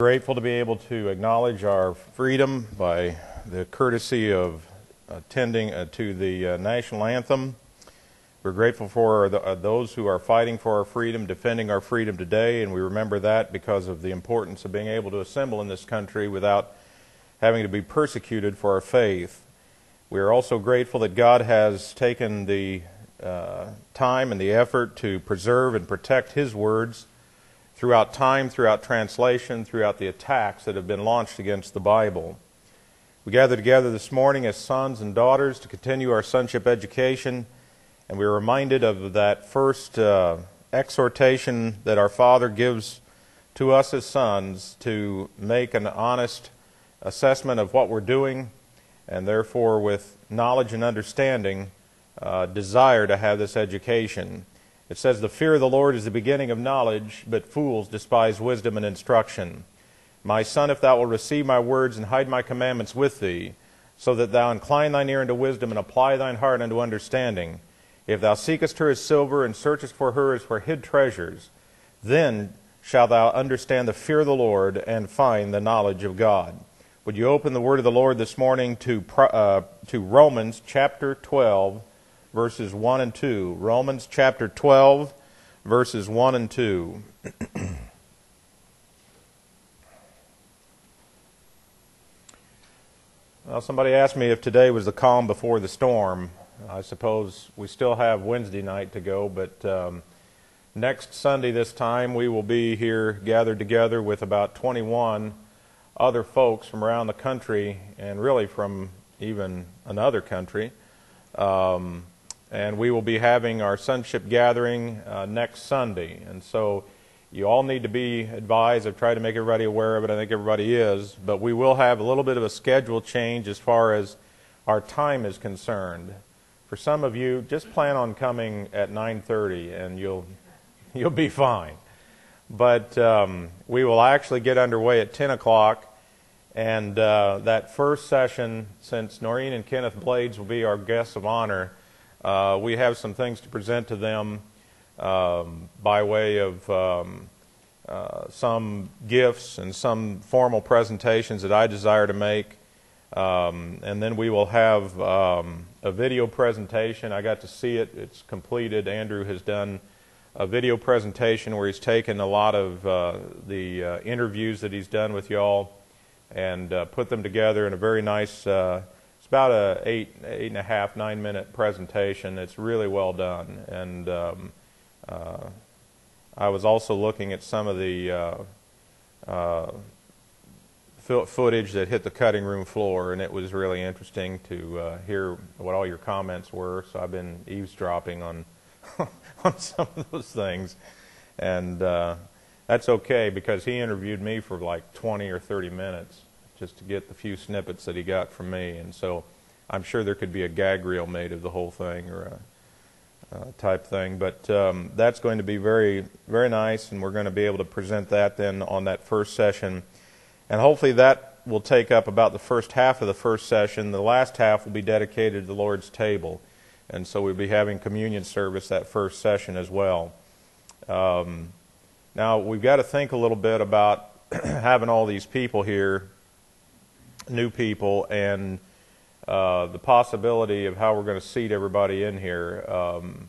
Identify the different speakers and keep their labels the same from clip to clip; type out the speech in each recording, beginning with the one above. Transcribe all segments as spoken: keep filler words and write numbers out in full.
Speaker 1: Grateful to be able to acknowledge our freedom by the courtesy of attending uh, to the uh, national anthem. We're grateful for the, uh, those who are fighting for our freedom, defending our freedom today, and we remember that because of the importance of being able to assemble in this country without having to be persecuted for our faith. We are also grateful that God has taken the uh, time and the effort to preserve and protect His words throughout time, throughout translation, throughout the attacks that have been launched against the Bible. We gather together this morning as sons and daughters to continue our sonship education, and we are reminded of that first uh, exhortation that our Father gives to us as sons to make an honest assessment of what we're doing, and therefore with knowledge and understanding, uh, desire to have this education. It says, "The fear of the Lord is the beginning of knowledge, but fools despise wisdom and instruction. My son, if thou wilt receive my words and hide my commandments with thee, so that thou incline thine ear unto wisdom and apply thine heart unto understanding, if thou seekest her as silver and searchest for her as for hid treasures, then shalt thou understand the fear of the Lord and find the knowledge of God." Would you open the word of the Lord this morning to uh, to Romans chapter twelve, verses one and two. Romans chapter twelve, verses one and two. Well, somebody asked me if today was the calm before the storm. I suppose we still have Wednesday night to go, but um, next Sunday this time we will be here gathered together with about twenty-one other folks from around the country, and really from even another country. Um, and we will be having our sonship gathering uh, next Sunday. And so you all need to be advised. I've tried to make everybody aware of it. I think everybody is. But we will have a little bit of a schedule change as far as our time is concerned. For some of you, just plan on coming at nine thirty, and you'll you'll be fine. But um, we will actually get underway at ten o'clock, and uh, that first session, since Noreen and Kenneth Blades will be our guests of honor, uh, we have some things to present to them um, by way of um, uh, some gifts and some formal presentations that I desire to make. Um, and then we will have um, a video presentation. I got to see it. It's completed. Andrew has done a video presentation where he's taken a lot of uh, the uh, interviews that he's done with y'all and uh, put them together in a very nice, uh, it's about a eight, eight and a half, nine minute presentation. It's really well done. And um, uh, I was also looking at some of the uh, uh, footage that hit the cutting room floor, and it was really interesting to uh, hear what all your comments were. So I've been eavesdropping on on some of those things, and uh, that's okay because he interviewed me for like twenty or thirty minutes just to get the few snippets that he got from me, and so I'm sure there could be a gag reel made of the whole thing or a, a type thing, but um, that's going to be very, very nice, and we're going to be able to present that then on that first session, and hopefully that will take up about the first half of the first session. The last half will be dedicated to the Lord's table. And so we'll be having communion service that first session as well. Um, now, we've got to think a little bit about having all these people here, new people, and uh, the possibility of how we're going to seat everybody in here. Um,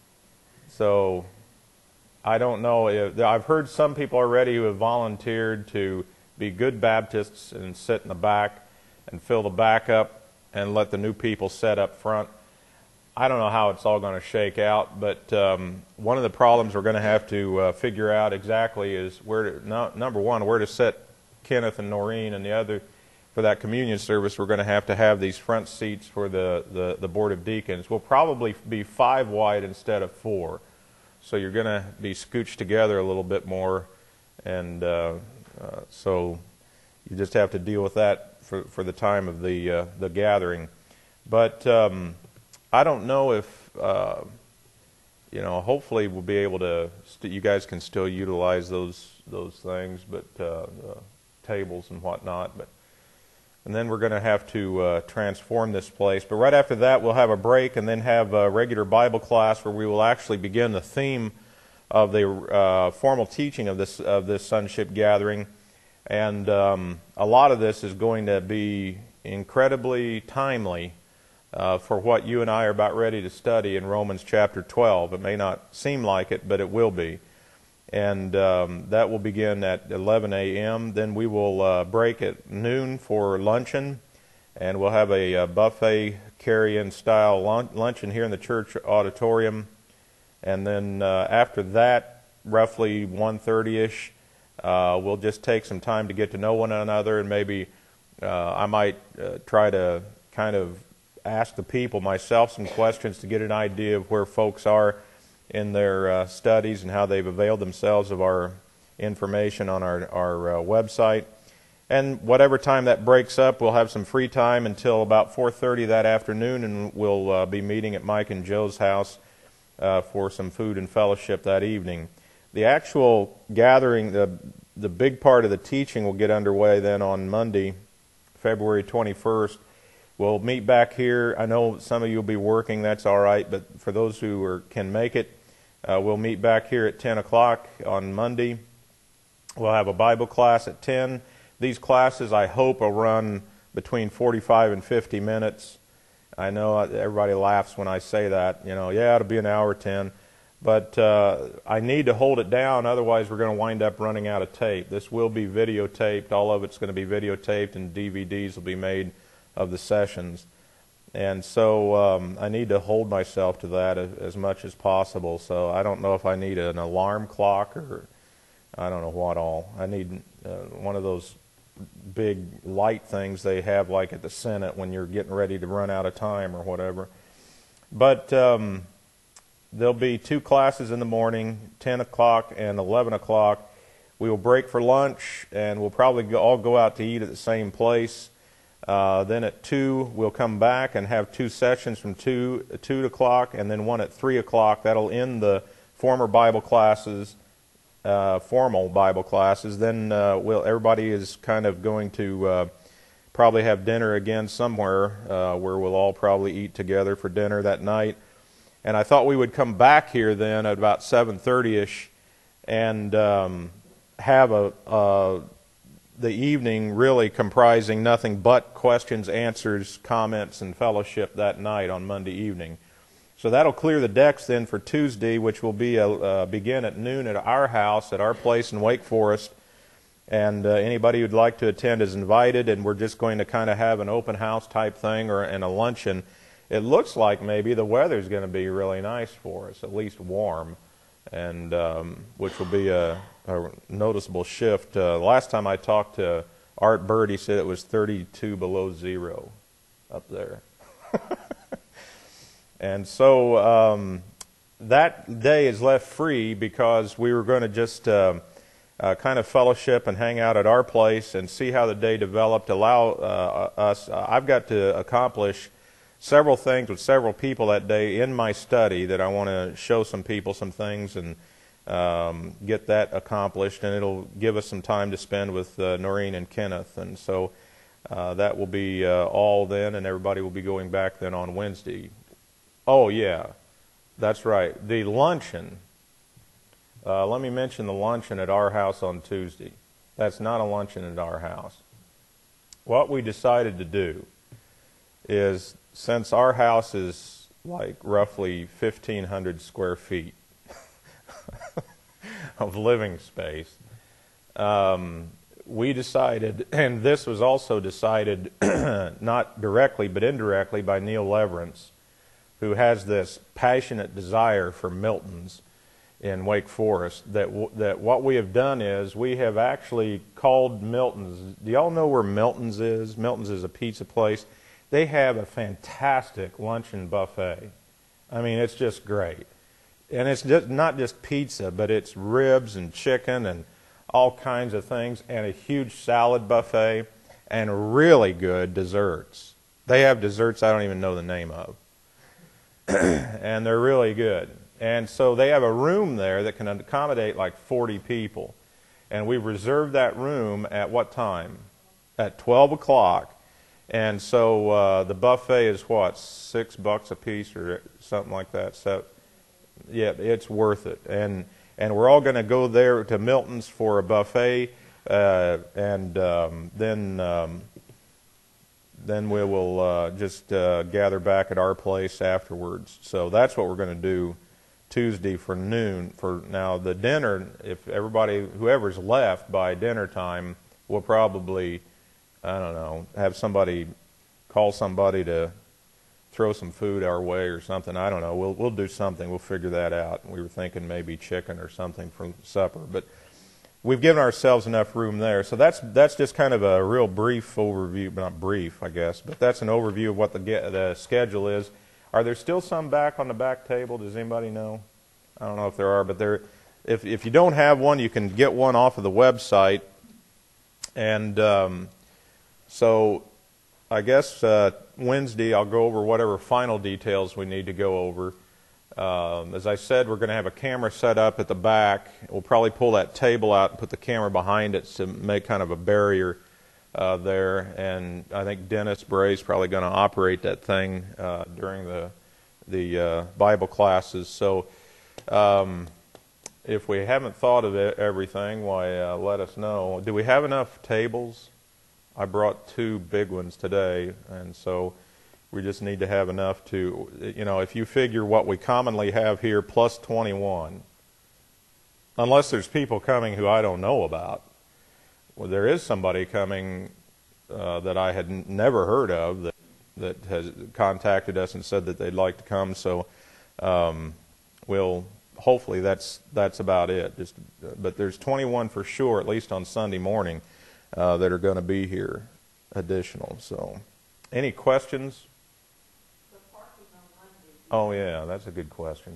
Speaker 1: so I don't know. If, I've heard some people already who have volunteered to be good Baptists and sit in the back and fill the back up and let the new people sit up front. I don't know how it's all going to shake out, but um, one of the problems we're going to have to uh, figure out exactly is where to, no, number one, where to set Kenneth and Noreen, and the other, for that communion service, we're going to have to have these front seats for the, the, the Board of Deacons. We'll probably be five wide instead of four, so you're going to be scooched together a little bit more, and uh, uh, so you just have to deal with that for, for the time of the, uh, the gathering. But Um, I don't know if, uh, you know, hopefully we'll be able to, st- you guys can still utilize those those things, but uh, the tables and whatnot. But and then we're going to have to uh, transform this place. But right after that, we'll have a break and then have a regular Bible class where we will actually begin the theme of the uh, formal teaching of this of this sonship gathering. And um, a lot of this is going to be incredibly timely uh, for what you and I are about ready to study in Romans chapter twelve. It may not seem like it, but it will be. And um, that will begin at eleven a m Then we will uh, break at noon for luncheon, and we'll have a, a buffet carry-in style lun- luncheon here in the church auditorium. And then uh, after that, roughly one thirty-ish, uh, we'll just take some time to get to know one another, and maybe uh, I might uh, try to kind of ask the people myself some questions to get an idea of where folks are in their uh, studies and how they've availed themselves of our information on our, our uh, website. And whatever time that breaks up, we'll have some free time until about four thirty that afternoon, and we'll uh, be meeting at Mike and Joe's house uh, for some food and fellowship that evening. The actual gathering, the, the big part of the teaching will get underway then on Monday, February twenty-first. We'll meet back here. I know some of you will be working, that's all right, but for those who are, can make it, uh, we'll meet back here at ten o'clock on Monday. We'll have a Bible class at ten. These classes, I hope, will run between forty-five and fifty minutes. I know everybody laughs when I say that. You know, yeah, it'll be an hour ten. But uh, I need to hold it down, otherwise we're going to wind up running out of tape. This will be videotaped. All of it's going to be videotaped, and D V Ds will be made of the sessions. And so um, I need to hold myself to that as, as much as possible. So I don't know if I need an alarm clock or I don't know what all. I need uh, one of those big light things they have like at the Senate when you're getting ready to run out of time or whatever. But um, there'll be two classes in the morning, ten o'clock and eleven o'clock. We will break for lunch, and we'll probably go, all go out to eat at the same place. Uh, then at two, we'll come back and have two sessions from two, two o'clock, and then one at three o'clock. That'll end the former Bible classes, uh, formal Bible classes. Then uh, we'll, everybody is kind of going to uh, probably have dinner again somewhere uh, where we'll all probably eat together for dinner that night. And I thought we would come back here then at about seven thirty-ish and um, have a... a the evening really comprising nothing but questions, answers, comments, and fellowship that night on Monday evening. So that'll clear the decks then for Tuesday, which will be a, uh, begin at noon at our house, at our place in Wake Forest. And uh, anybody who'd like to attend is invited, and we're just going to kind of have an open house type thing or and a luncheon. It looks like maybe the weather's going to be really nice for us, at least warm, and um, which will be a, a noticeable shift. Uh, last time I talked to Art Bird, he said it was thirty-two below zero up there. And so um, that day is left free because we were going to just uh, uh, kind of fellowship and hang out at our place and see how the day developed, allow uh, us. Uh, I've got to accomplish several things with several people that day in my study that I want to show some people some things and um, get that accomplished, and it'll give us some time to spend with uh, Noreen and Kenneth. And so uh, that will be uh, all then, and everybody will be going back then on Wednesday. Oh, yeah, that's right. The luncheon, uh, let me mention the luncheon at our house on Tuesday. That's not a luncheon at our house. What we decided to do is, since our house is like roughly fifteen hundred square feet of living space, um, we decided, and this was also decided not directly but indirectly by Neil Leverance, who has this passionate desire for Milton's in Wake Forest, that w- that what we have done is we have actually called Milton's. Do y'all know where Milton's is? Milton's is a pizza place. They have a fantastic luncheon buffet. I mean, it's just great. And it's just not just pizza, but it's ribs and chicken and all kinds of things, and a huge salad buffet, and really good desserts. They have desserts I don't even know the name of. And they're really good. And so they have a room there that can accommodate like forty people. And we've reserved that room at what time? At twelve o'clock. And so uh, the buffet is what, six bucks a piece or something like that. So, yeah, it's worth it. And and we're all going to go there to Milton's for a buffet. uh, and um, then um, then we will uh, just uh, gather back at our place afterwards. So that's what we're going to do Tuesday for noon. For now, the dinner, if everybody, whoever's left by dinner time, we'll probably, I don't know, have somebody call somebody to throw some food our way or something. I don't know. We'll we'll do something. We'll figure that out. We were thinking maybe chicken or something for supper, but we've given ourselves enough room there. So that's that's just kind of a real brief overview, not brief, I guess, but that's an overview of what the the schedule is. Are there still some back on the back table? Does anybody know? I don't know if there are, but there. If if you don't have one, you can get one off of the website. And um, so, I guess uh, Wednesday I'll go over whatever final details we need to go over. Um, as I said, we're going to have a camera set up at the back. We'll probably pull that table out and put the camera behind it to make kind of a barrier uh, there. And I think Dennis Bray's probably going to operate that thing uh, during the the uh, Bible classes. So um, if we haven't thought of it, everything, why uh, let us know. Do we have enough tables? I brought two big ones today, and so we just need to have enough to, you know, if you figure what we commonly have here plus twenty-one, unless there's people coming who I don't know about. Well, there is somebody coming uh, that I had n- never heard of that, that has contacted us and said that they'd like to come, so um, we'll, hopefully that's that's about it. Just, but there's twenty-one for sure, at least on Sunday morning, uh, that are going to be here additional. So, any questions? Oh, yeah, that's a good question.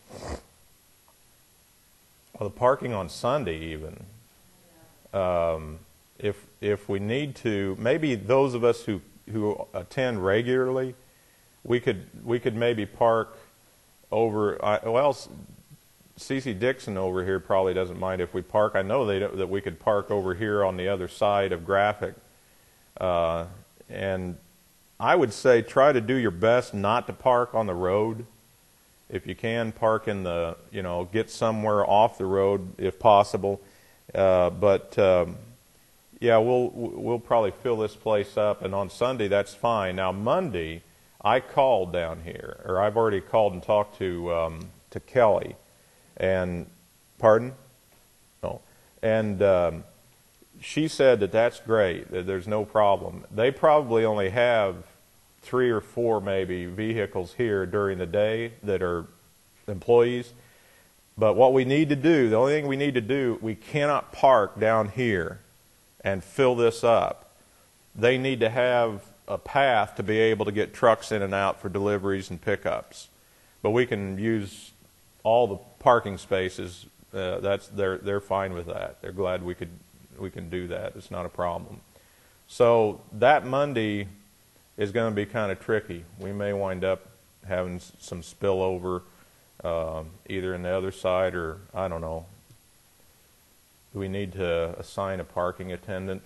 Speaker 1: Well, the parking on Sunday even, um, if if we need to, maybe those of us who, who attend regularly, we could we could maybe park over, I, well, C C Dixon over here probably doesn't mind if we park. I know they don't, that we could park over here on the other side of Graphic, uh, and I would say try to do your best not to park on the road. If you can, park in the, you know, get somewhere off the road if possible. Uh, but um, yeah, we'll we'll probably fill this place up, and on Sunday that's fine. Now Monday, I called down here, or I've already called and talked to um, to Kelly, and pardon, no, and. Um, She said that that's great, that there's no problem. They probably only have three or four maybe vehicles here during the day that are employees. But what we need to do, the only thing we need to do, we cannot park down here and fill this up. They need to have a path to be able to get trucks in and out for deliveries and pickups. But we can use all the parking spaces. Uh, that's they're they're fine with that. They're glad we could. We can do that. It's not a problem. So that Monday is going to be kind of tricky. We may wind up having some spillover uh, either in the other side or, I don't know. Do we need to assign a parking attendant?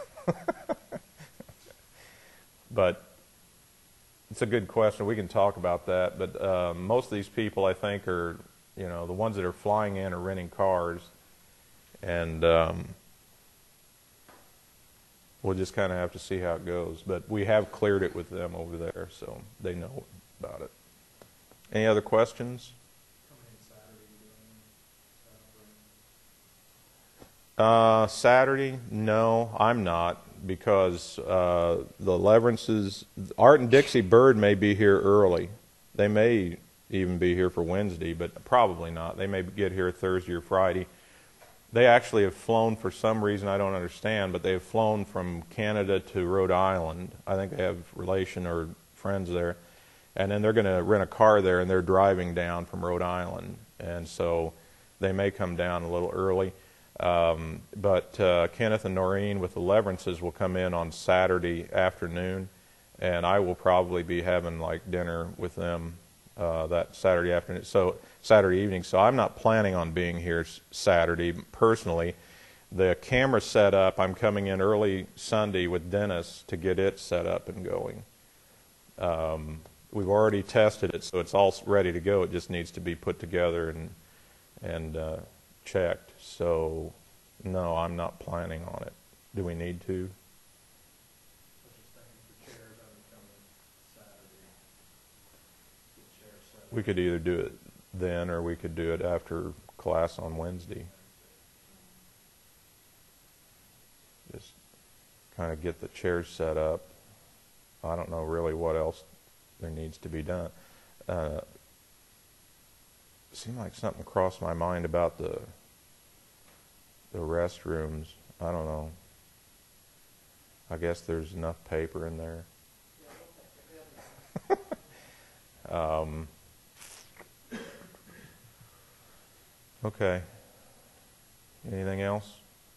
Speaker 1: But it's a good question. We can talk about that. But uh, most of these people, I think, are, you know, the ones that are flying in or renting cars. And um, we'll just kind of have to see how it goes. But we have cleared it with them over there, so they know about it. Any other questions? Uh, Saturday? No, I'm not, because uh, the Leverances, Art and Dixie Bird may be here early. They may even be here for Wednesday, but probably not. They may get here Thursday or Friday. They actually have flown for some reason I don't understand, but they have flown from Canada to Rhode Island. I think they have relation or friends there. And then they're going to rent a car there, and they're driving down from Rhode Island. And so they may come down a little early. Um, but uh, Kenneth and Noreen with the Leverances will come in on Saturday afternoon, and I will probably be having like dinner with them uh, that Saturday afternoon. So Saturday evening. So I'm not planning on being here Saturday personally. The camera set up, I'm coming in early Sunday with Dennis to get it set up and going. Um, we've already tested it, so it's all ready to go. It just needs to be put together and and uh, checked. So No, I'm not planning on it. Do we need to? We could either do it then or we could do it after class on Wednesday. Just kind of get the chairs set up. I don't know really what else there needs to be done. Uh, it seemed like something crossed my mind about the the restrooms. I don't know. I guess there's enough paper in there. um, okay. Anything else?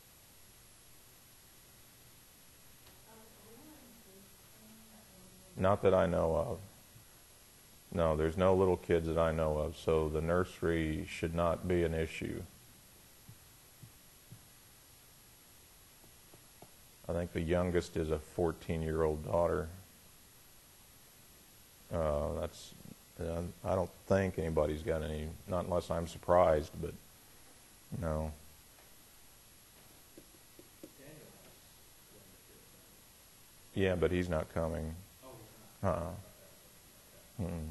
Speaker 1: Not that I know of. No, there's no little kids that I know of, so the nursery should not be an issue. I think the youngest is a fourteen-year-old daughter. Uh, that's, uh, I don't think anybody's got any, not unless I'm surprised, but no. Yeah, but he's not coming. Uh-uh. Mm-mm.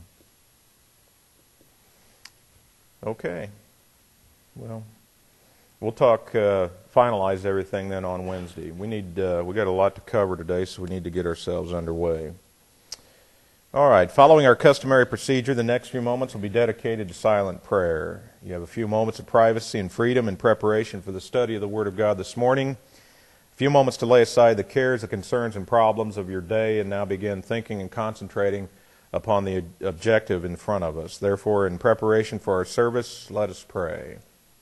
Speaker 1: Okay. Well, we'll talk, uh, finalize everything then on Wednesday. We need, uh, we got a lot to cover today, so we need to get ourselves underway. All right. Following our customary procedure, the next few moments will be dedicated to silent prayer. You have a few moments of privacy and freedom in preparation for the study of the Word of God this morning. A few moments to lay aside the cares, the concerns, and problems of your day, and now begin thinking and concentrating upon the objective in front of us. Therefore, in preparation for our service, let us pray.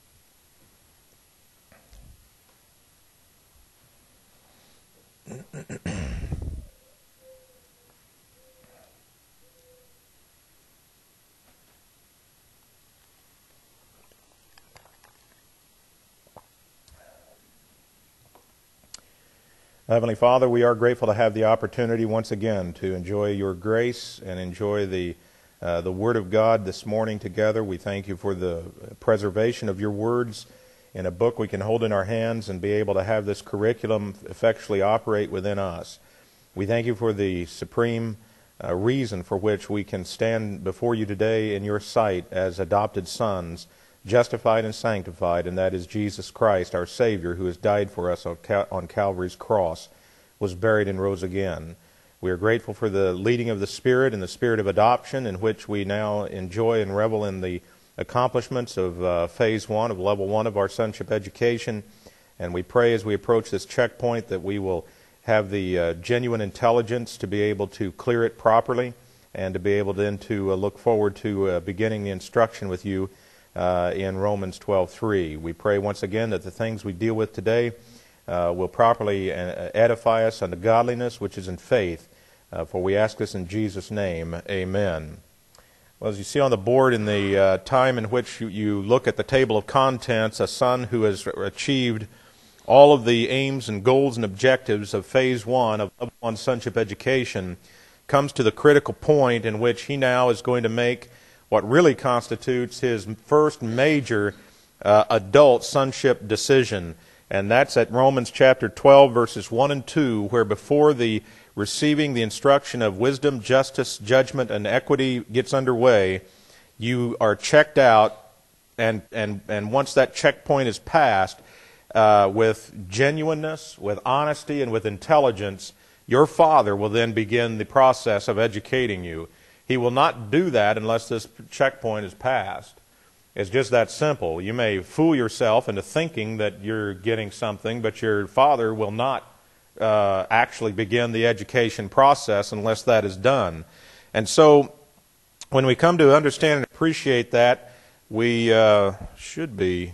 Speaker 1: Heavenly Father, we are grateful to have the opportunity once again to enjoy your grace and enjoy the uh, the Word of God this morning together. We thank you for the preservation of your words in a book we can hold in our hands and be able to have this curriculum effectually operate within us. We thank you for the supreme uh, reason for which we can stand before you today in your sight as adopted sons, justified and sanctified, and that is Jesus Christ, our Savior, who has died for us on, Cal- on Calvary's cross, was buried and rose again. We are grateful for the leading of the Spirit and the Spirit of adoption, in which we now enjoy and revel in the accomplishments of uh, phase one, of level one of our sonship education. And we pray as we approach this checkpoint that we will have the uh, genuine intelligence to be able to clear it properly and to be able then to uh, look forward to uh, beginning the instruction with you Uh, in Romans twelve three. We pray once again that the things we deal with today uh, will properly edify us unto godliness, which is in faith. Uh, for we ask this in Jesus' name. Amen. Well, as you see on the board, in the uh, time in which you, you look at the table of contents, a son who has achieved all of the aims and goals and objectives of phase one of one sonship education comes to the critical point in which he now is going to make what really constitutes his first major uh, adult sonship decision. And that's at Romans chapter twelve, verses one and two, where before the receiving the instruction of wisdom, justice, judgment, and equity gets underway, you are checked out, and, and, and once that checkpoint is passed, uh, with genuineness, with honesty, and with intelligence, your father will then begin the process of educating you. He will not do that unless this checkpoint is passed. It's just that simple. You may fool yourself into thinking that you're getting something, but your father will not uh, actually begin the education process unless that is done. And so when we come to understand and appreciate that, we uh, should be,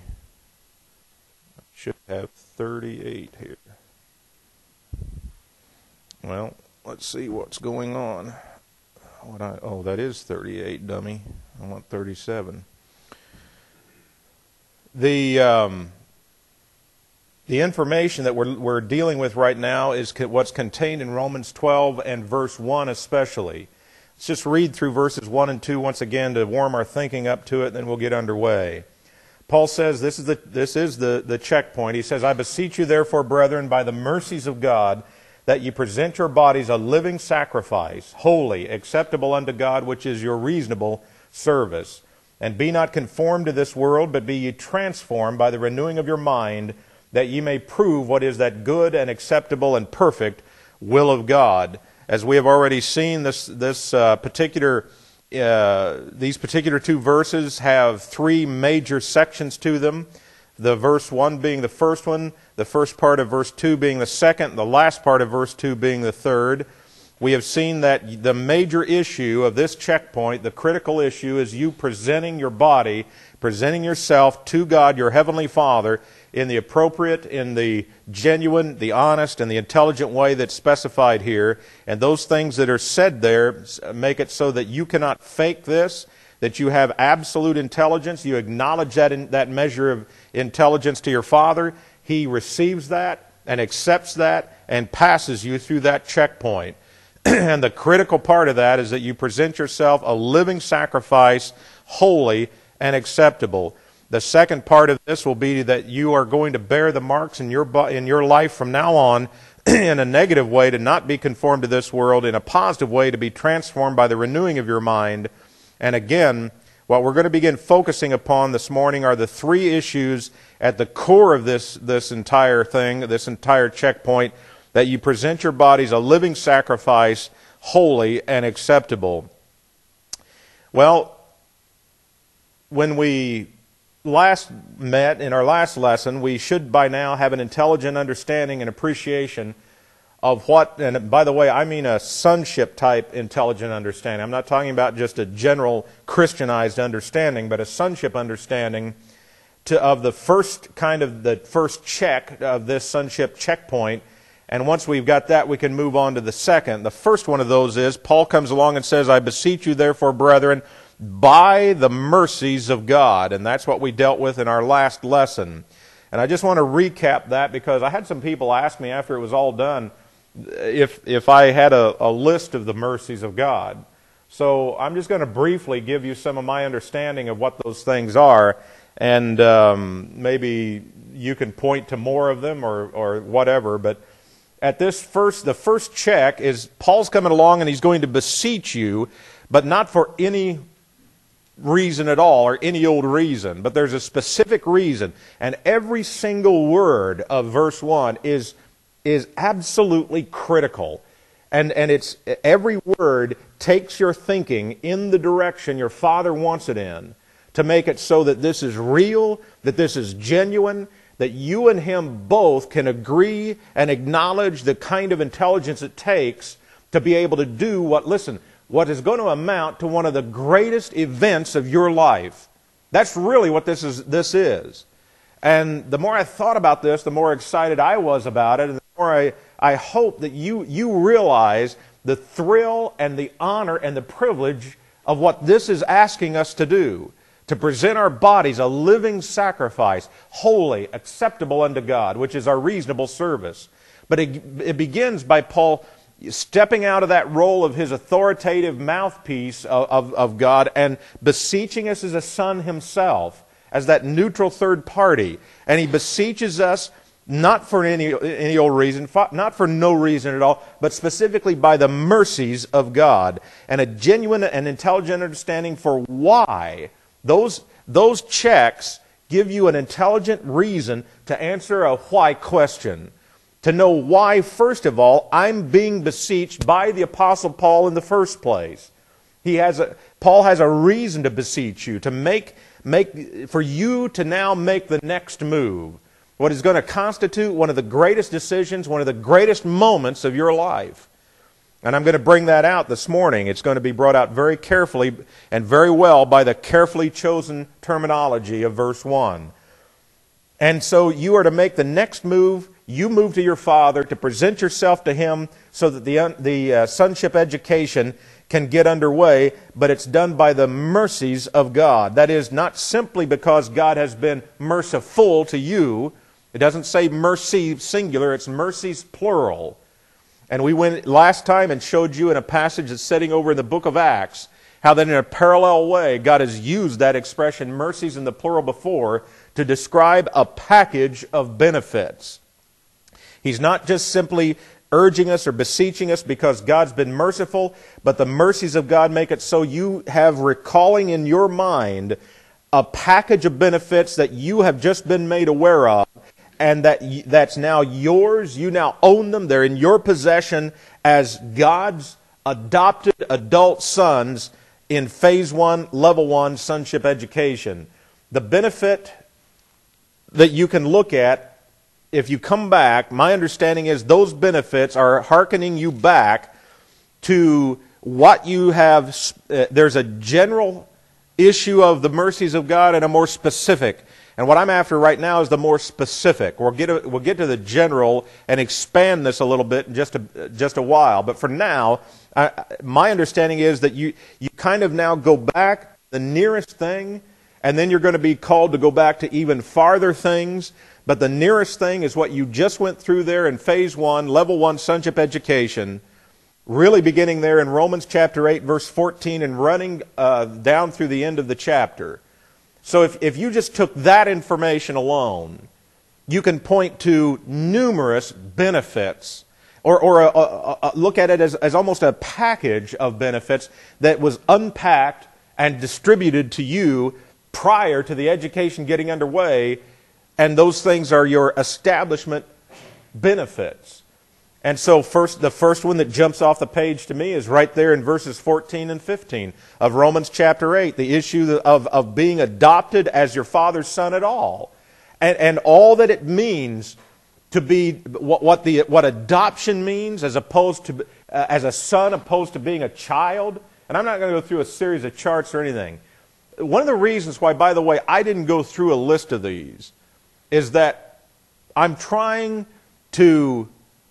Speaker 1: should have thirty-eight here. Well, let's see what's going on. What I, oh, that is thirty-eight, dummy. I want thirty-seven. The um, the information that we're we're dealing with right now is co- what's contained in Romans twelve and verse one especially. Let's just read through verses one and two once again to warm our thinking up to it, then we'll get underway. Paul says, this is the, this is the, the checkpoint. He says, I beseech you therefore, brethren, by the mercies of God, that ye present your bodies a living sacrifice, holy, acceptable unto God, which is your reasonable service. And be not conformed to this world, but be ye transformed by the renewing of your mind, that ye may prove what is that good and acceptable and perfect will of God. As we have already seen, this, this uh, particular Uh, these particular two verses have three major sections to them. The verse one being the first one, the first part of verse two being the second, the last part of verse two being the third. We have seen that the major issue of this checkpoint, the critical issue, is you presenting your body, presenting yourself to God, your Heavenly Father, in the appropriate, in the genuine, the honest, and the intelligent way that's specified here. And those things that are said there make it so that you cannot fake this, that you have absolute intelligence. You acknowledge that, in, that measure of intelligence to your Father. He receives that and accepts that and passes you through that checkpoint. And the critical part of that is that you present yourself a living sacrifice, holy and acceptable. The second part of this will be that you are going to bear the marks in your in your life from now on in a negative way, to not be conformed to this world, in a positive way to be transformed by the renewing of your mind. And again, what we're going to begin focusing upon this morning are the three issues at the core of this, this entire thing, this entire checkpoint, that you present your bodies a living sacrifice, holy and acceptable. Well, when we last met in our last lesson, we should by now have an intelligent understanding and appreciation of what, and by the way, I mean a sonship type intelligent understanding. I'm not talking about just a general Christianized understanding, but a sonship understanding to, of the first kind of the first check of this sonship checkpoint. And once we've got that, we can move on to the second. The first one of those is, Paul comes along and says, I beseech you therefore, brethren, by the mercies of God. And that's what we dealt with in our last lesson. And I just want to recap that, because I had some people ask me after it was all done if, if I had a, a list of the mercies of God. So I'm just going to briefly give you some of my understanding of what those things are. And um, maybe you can point to more of them or, or whatever. But at this first, the first check is Paul's coming along and he's going to beseech you, but not for any reason at all, or any old reason, but there's a specific reason. And every single word of verse one is is absolutely critical. And and it's every word takes your thinking in the direction your Father wants it in, to make it so that this is real, that this is genuine, that you and Him both can agree and acknowledge the kind of intelligence it takes to be able to do what, listen, what is going to amount to one of the greatest events of your life. That's really what this is. This is. And the more I thought about this, the more excited I was about it, and the more I, I hope that you, you realize the thrill and the honor and the privilege of what this is asking us to do, to present our bodies a living sacrifice, holy, acceptable unto God, which is our reasonable service. But it, it begins by Paul stepping out of that role of his authoritative mouthpiece of, of, of God and beseeching us as a son himself, as that neutral third party. And he beseeches us not for any, any old reason, not for no reason at all, but specifically by the mercies of God, and a genuine and intelligent understanding for why. Those, those checks give you an intelligent reason to answer a why question. To know why, first of all, I'm being beseeched by the Apostle Paul in the first place. He has a, Paul has a reason to beseech you, to make, make, for you to now make the next move. What is going to constitute one of the greatest decisions, one of the greatest moments of your life. And I'm going to bring that out this morning. It's going to be brought out very carefully and very well by the carefully chosen terminology of verse one. And so you are to make the next move. You move to your Father to present yourself to Him so that the, the uh, sonship education can get underway, but it's done by the mercies of God. That is, not simply because God has been merciful to you. It doesn't say mercy singular, it's mercies plural. And we went last time and showed you in a passage that's sitting over in the book of Acts, how that in a parallel way God has used that expression, mercies in the plural before, to describe a package of benefits. He's not just simply urging us or beseeching us because God's been merciful, but the mercies of God make it so you have recalling in your mind a package of benefits that you have just been made aware of, and that that's now yours. You now own them. They're in your possession as God's adopted adult sons in phase one, level one, sonship education. The benefit that you can look at if you come back, my understanding is those benefits are hearkening you back to what you have. Uh, there's a general issue of the mercies of God and a more specific. And what I'm after right now is the more specific. We'll get, a, we'll get to the general and expand this a little bit in just a, just a while. But for now, I, my understanding is that you, you kind of now go back to the nearest thing, and then you're going to be called to go back to even farther things. But the nearest thing is what you just went through there in phase one, level one, sonship education, really beginning there in Romans chapter eight, verse fourteen, and running uh, down through the end of the chapter. So if, if you just took that information alone, you can point to numerous benefits, or, or a, a, a, look at it as, as almost a package of benefits that was unpacked and distributed to you prior to the education getting underway. And those things are your establishment benefits. And so first, the first one that jumps off the page to me is right there in verses fourteen and fifteen of Romans chapter eight, the issue of, of being adopted as your father's son at all. And, and all that it means to be, what, what, the, what adoption means as opposed to, uh, as a son opposed to being a child. And I'm not going to go through a series of charts or anything. One of the reasons why, by the way, I didn't go through a list of these is that I'm trying to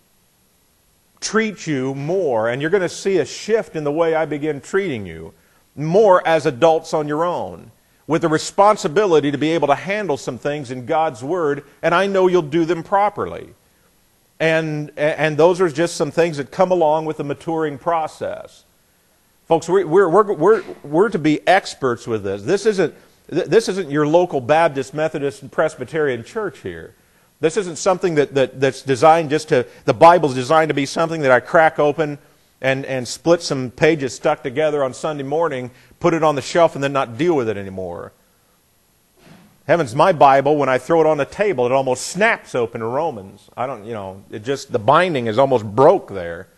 Speaker 1: treat you more, and you're going to see a shift in the way I begin treating you, more as adults on your own, with the responsibility to be able to handle some things in God's Word, and I know you'll do them properly. And, and those are just some things that come along with the maturing process. Folks, we're, we're, we're, we're, we're to be experts with this. This isn't This isn't your local Baptist, Methodist, and Presbyterian church here. This isn't something that, that, that's designed just to, the Bible's designed to be something that I crack open and, and split some pages stuck together on Sunday morning, put it on the shelf, and then not deal with it anymore. Heavens, my Bible, when I throw it on the table, it almost snaps open in Romans. I don't, you know, it just, the binding is almost broke there.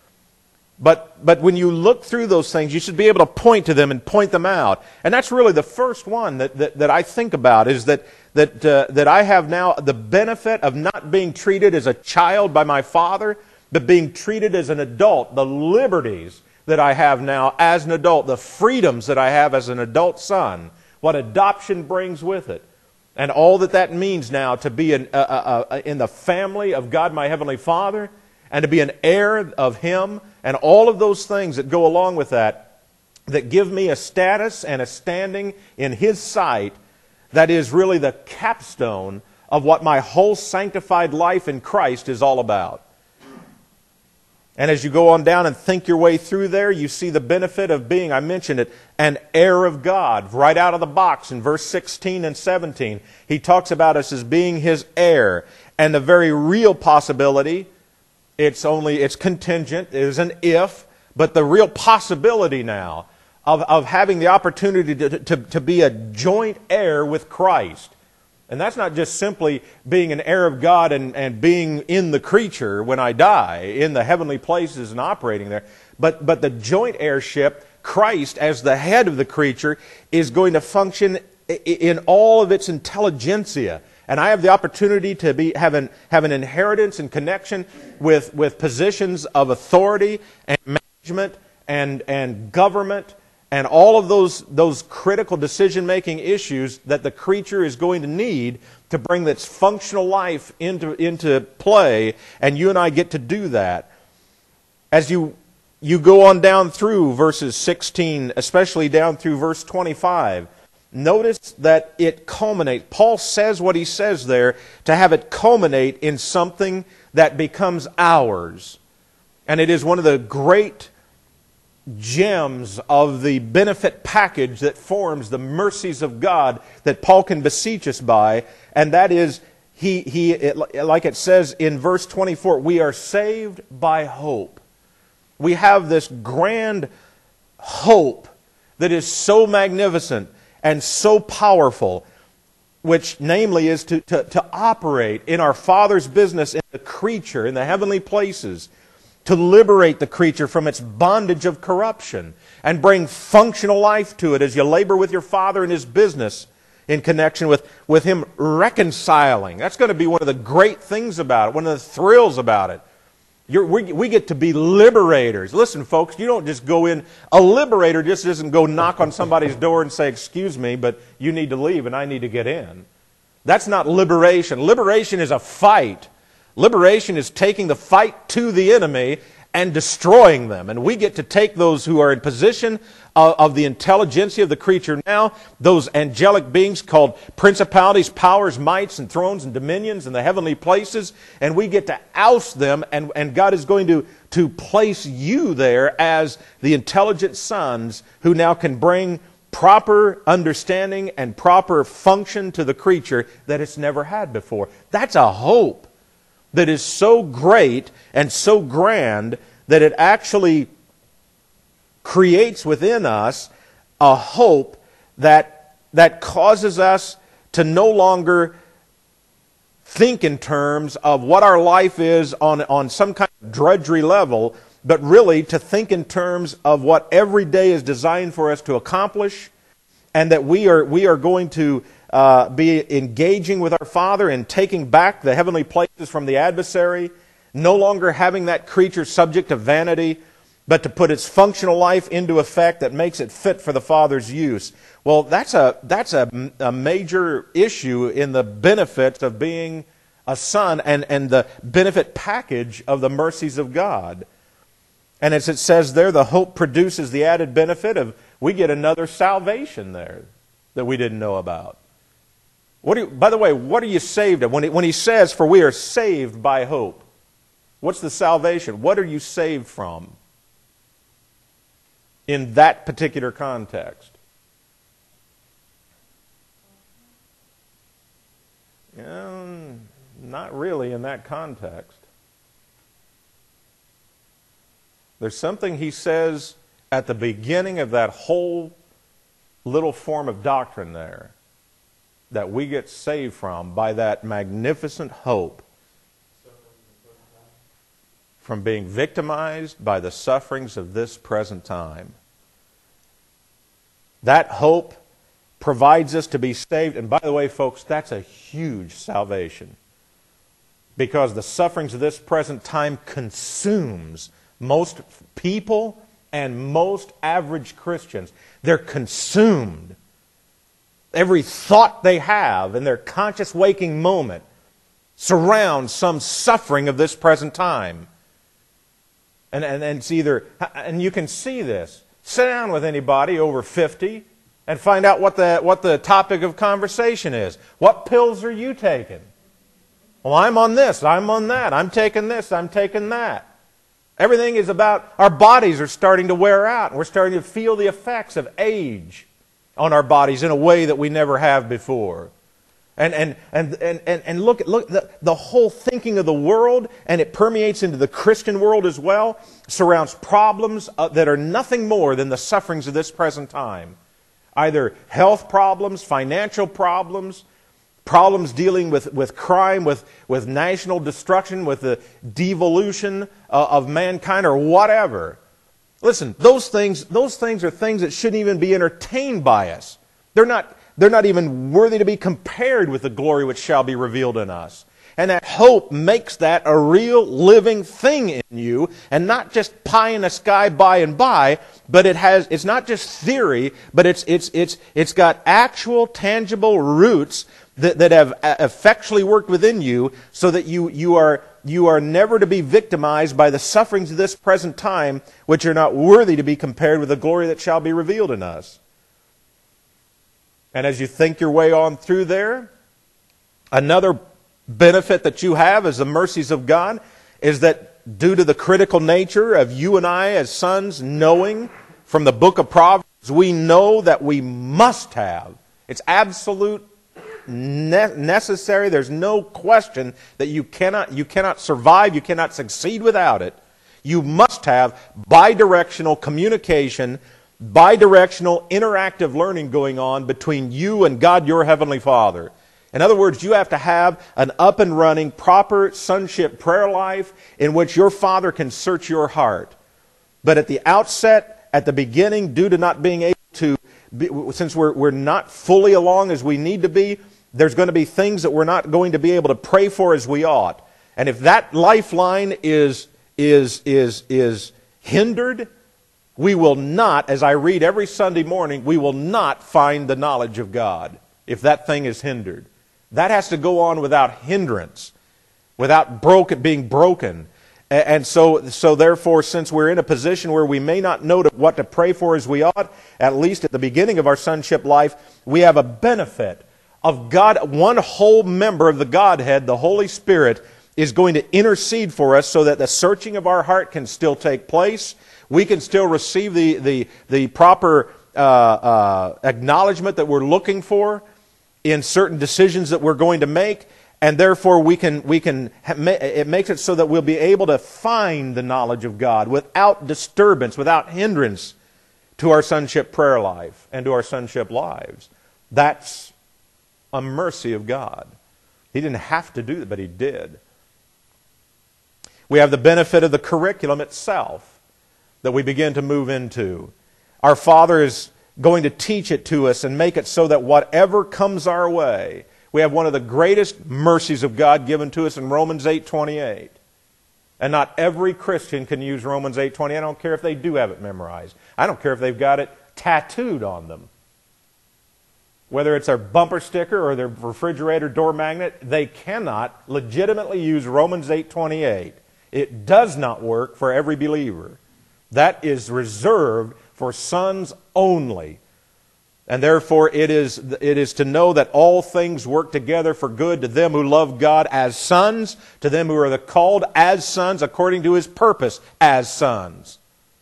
Speaker 1: But, but when you look through those things, you should be able to point to them and point them out. And that's really the first one that, that, that I think about, is that, that, uh, that I have now the benefit of not being treated as a child by my father, but being treated as an adult. The liberties that I have now as an adult, the freedoms that I have as an adult son, what adoption brings with it, and all that that means now to be an, uh, uh, uh, in the family of God my Heavenly Father, and to be an heir of Him, and all of those things that go along with that, that give me a status and a standing in His sight that is really the capstone of what my whole sanctified life in Christ is all about. And as you go on down and think your way through there, you see the benefit of being, I mentioned it, an heir of God. Right out of the box in verse sixteen and seventeen, he talks about us as being His heir. And the very real possibility, It's only, it's contingent, it is an if, but the real possibility now of, of having the opportunity to, to, to be a joint heir with Christ. And that's not just simply being an heir of God and, and being in the creature when I die, in the heavenly places and operating there, but, but the joint heirship, Christ as the head of the creature, is going to function in all of its intelligentsia. And I have the opportunity to be have an, have an inheritance and connection with, with positions of authority and management and, and government and all of those, those critical decision-making issues that the creature is going to need to bring its functional life into, into play, and you and I get to do that. As you, you go on down through verses sixteen, especially down through verse twenty-five, notice that it culminates. Paul says what he says there to have it culminate in something that becomes ours. And it is one of the great gems of the benefit package that forms the mercies of God that Paul can beseech us by, and that is, he, he, it, like it says in verse twenty-four, we are saved by hope. We have this grand hope that is so magnificent and so powerful, which namely is to, to, to operate in our Father's business in the creature, in the heavenly places, to liberate the creature from its bondage of corruption and bring functional life to it as you labor with your Father in His business in connection with, with Him reconciling. That's going to be one of the great things about it, one of the thrills about it. You're, we, we get to be liberators. Listen, folks, you don't just go in. A liberator just doesn't go knock on somebody's door and say, excuse me, but you need to leave and I need to get in. That's not liberation. Liberation is a fight. Liberation is taking the fight to the enemy and destroying them. And we get to take those who are in position of, of the intelligentsia of the creature now, those angelic beings called principalities, powers, mights, and thrones, and dominions in the heavenly places, and we get to oust them, and, and God is going to, to place you there as the intelligent sons who now can bring proper understanding and proper function to the creature that it's never had before. That's a hope that is so great and so grand that it actually creates within us a hope that, that causes us to no longer think in terms of what our life is on, on some kind of drudgery level, but really to think in terms of what every day is designed for us to accomplish, and that we are, we are going to Uh, be engaging with our Father and taking back the heavenly places from the adversary, no longer having that creature subject to vanity, but to put its functional life into effect that makes it fit for the Father's use. Well, that's a, that's a, a major issue in the benefits of being a son and, and the benefit package of the mercies of God. And as it says there, the hope produces the added benefit of we get another salvation there that we didn't know about. What do you, by the way, what are you saved of? When, it, when he says, for we are saved by hope, what's the salvation? What are you saved from in that particular context? Um, not really in that context. There's something he says at the beginning of that whole little form of doctrine there that we get saved from by that magnificent hope from being victimized by the sufferings of this present time. That hope provides us to be saved. And by the way, folks, that's a huge salvation, because the sufferings of this present time consumes most people and most average Christians. They're consumed. Every thought they have in their conscious waking moment surrounds some suffering of this present time. And, and, and it's either, and you can see this. Sit down with anybody over fifty and find out what the, what the topic of conversation is. What pills are you taking? Well, I'm on this, I'm on that, I'm taking this, I'm taking that. Everything is about, our bodies are starting to wear out, and we're starting to feel the effects of age on our bodies in a way that we never have before. And and and and, and look at look the, the whole thinking of the world, and it permeates into the Christian world as well, surrounds problems uh, that are nothing more than the sufferings of this present time. Either health problems, financial problems, problems dealing with, with crime, with, with national destruction, with the devolution uh, of mankind, or whatever. Listen, those things, those things are things that shouldn't even be entertained by us. They're not, they're not even worthy to be compared with the glory which shall be revealed in us. And that hope makes that a real living thing in you, and not just pie in the sky by and by, but it has, it's not just theory, but it's, it's, it's, it's got actual tangible roots that, that have effectually worked within you, so that you, you are, you are never to be victimized by the sufferings of this present time, which are not worthy to be compared with the glory that shall be revealed in us. And as you think your way on through there, another benefit that you have as the mercies of God is that due to the critical nature of you and I as sons knowing from the book of Proverbs, we know that we must have. It's absolute ne- necessary. There's no question that you cannot, you cannot survive, you cannot succeed without it. You must have bidirectional communication, bidirectional interactive learning going on between you and God, your Heavenly Father. In other words, you have to have an up and running, proper sonship prayer life in which your Father can search your heart. But at the outset, at the beginning, due to not being able to, be, since we're, we're not fully along as we need to be, there's going to be things that we're not going to be able to pray for as we ought. And if that lifeline is, is, is, is hindered, we will not, as I read every Sunday morning, we will not find the knowledge of God if that thing is hindered. That has to go on without hindrance, without broken, being broken. And so, so therefore, since we're in a position where we may not know what to pray for as we ought, at least at the beginning of our sonship life, we have a benefit of God. One whole member of the Godhead, the Holy Spirit, is going to intercede for us so that the searching of our heart can still take place. We can still receive the, the, the proper uh, uh, acknowledgement that we're looking for in certain decisions that we're going to make, and therefore we can, we can, it makes it so that we'll be able to find the knowledge of God without disturbance, without hindrance to our sonship prayer life and to our sonship lives. That's a mercy of God. He didn't have to do that, but He did. We have the benefit of the curriculum itself that we begin to move into. Our Father is going to teach it to us and make it so that whatever comes our way, we have one of the greatest mercies of God given to us in Romans eight twenty-eight. And not every Christian can use Romans eight twenty-eight. I don't care if they do have it memorized. I don't care if they've got it tattooed on them. Whether it's their bumper sticker or their refrigerator door magnet, they cannot legitimately use Romans eight twenty-eight. It does not work for every believer. That is reserved for sons only. And therefore it is, it is to know that all things work together for good to them who love God as sons, to them who are the called as sons according to His purpose as sons.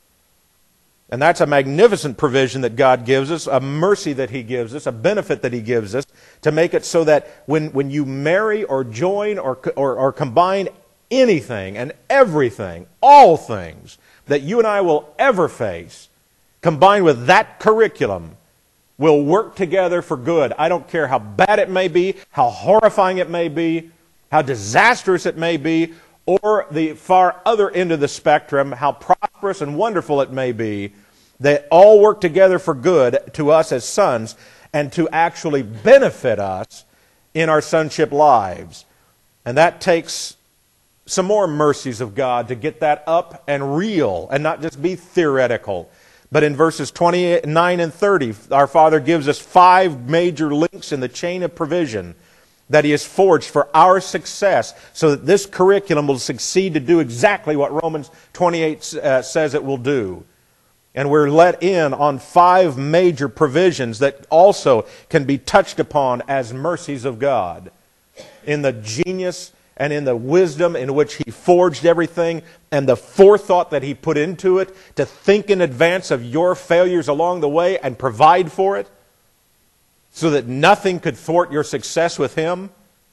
Speaker 1: And that's a magnificent provision that God gives us, a mercy that He gives us, a benefit that He gives us, to make it so that when, when you marry or join or, or, or combine anything and everything, all things that you and I will ever face, combined with that curriculum, will work together for good. I don't care how bad it may be, how horrifying it may be, how disastrous it may be, or the far other end of the spectrum, how prosperous and wonderful it may be. They all work together for good to us as sons and to actually benefit us in our sonship lives. And that takes some more mercies of God to get that up and real and not just be theoretical. But in verses twenty-nine and thirty, our Father gives us five major links in the chain of provision that He has forged for our success so that this curriculum will succeed to do exactly what Romans twenty-eight uh, says it will do. And we're let in on five major provisions that also can be touched upon as mercies of God. In the genius and in the wisdom in which He forged everything, and the forethought that He put into it to think in advance of your failures along the way and provide for it, so that nothing could thwart your success with Him.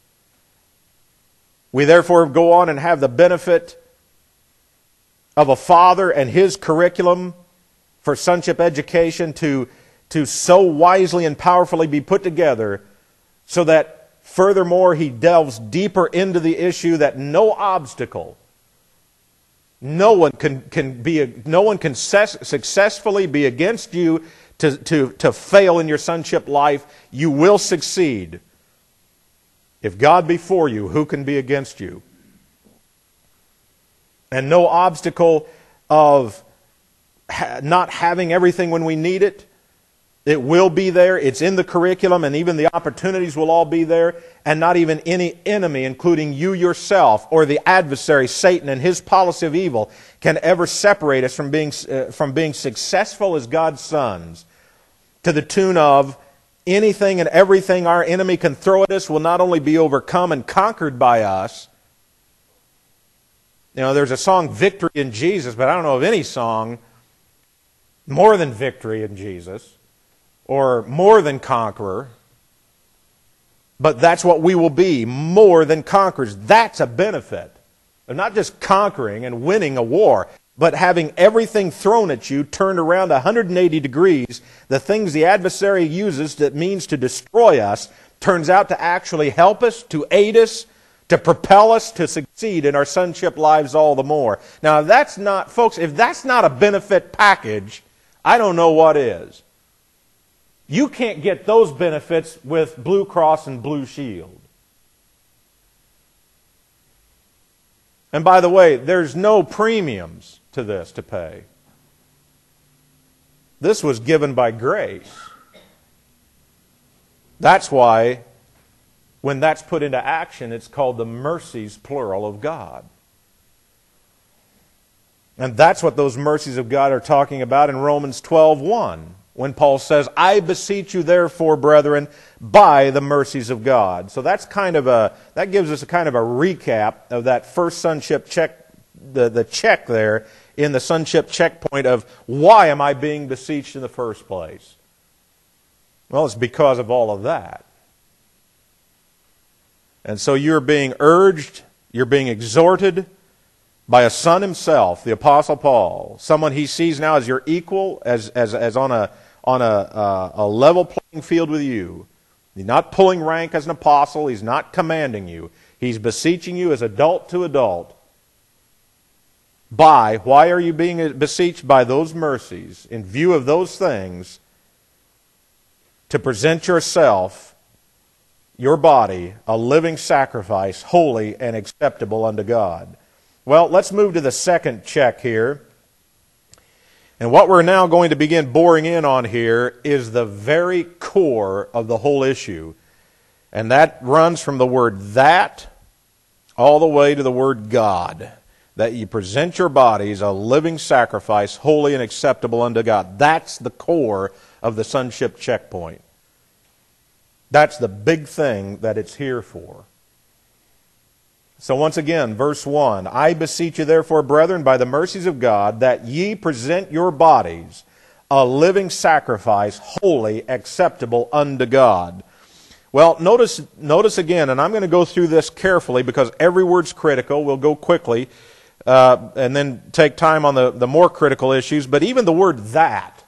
Speaker 1: We therefore go on and have the benefit of a Father and His curriculum for sonship education to, to so wisely and powerfully be put together so that furthermore, He delves deeper into the issue that no obstacle, no one can, can be, no one can ses- successfully be against you to, to, to fail in your sonship life. You will succeed. If God be for you, who can be against you? And no obstacle of ha- not having everything when we need it. It will be there. It's in the curriculum, and even the opportunities will all be there. And not even any enemy, including you yourself or the adversary, Satan, and his policy of evil, can ever separate us from being, uh, from being successful as God's sons, to the tune of anything and everything our enemy can throw at us will not only be overcome and conquered by us, You know, there's a song, Victory in Jesus, but I don't know of any song more than Victory in Jesus or more than Conqueror. But that's what we will be, more than conquerors. That's a benefit of not just conquering and winning a war, but having everything thrown at you turned around one hundred eighty degrees. The things the adversary uses that means to destroy us turns out to actually help us, to aid us, to propel us to succeed in our sonship lives all the more. Now, if that's not, folks, if that's not a benefit package, I don't know what is. You can't get those benefits with Blue Cross and Blue Shield. And by the way, there's no premiums to this to pay. This was given by grace. That's why when that's put into action, it's called the mercies, plural, of God. And that's what those mercies of God are talking about in Romans twelve one. When Paul says, I beseech you therefore, brethren, by the mercies of God. So that's kind of a, that gives us a kind of a recap of that first sonship check, the, the check there in the sonship checkpoint of why am I being beseeched in the first place? Well, it's because of all of that. And so you're being urged, you're being exhorted by a son himself, the Apostle Paul, someone he sees now as your equal, as, as, as on a on a, uh, a level playing field with you. He's not pulling rank as an apostle. He's not commanding you. He's beseeching you as adult to adult. By, why are you being beseeched? By those mercies, in view of those things, to present yourself, your body, a living sacrifice, holy and acceptable unto God. Well, let's move to the second check here. And what we're now going to begin boring in on here is the very core of the whole issue. And that runs from the word that all the way to the word God. That you present your bodies a living sacrifice, holy and acceptable unto God. That's the core of the sonship checkpoint. That's the big thing that it's here for. So once again, verse one, I beseech you therefore, brethren, by the mercies of God, that ye present your bodies a living sacrifice, holy, acceptable unto God. Well, notice, notice again, and I'm going to go through this carefully because every word's critical. We'll go quickly uh, and then take time on the, the more critical issues. But even the word that,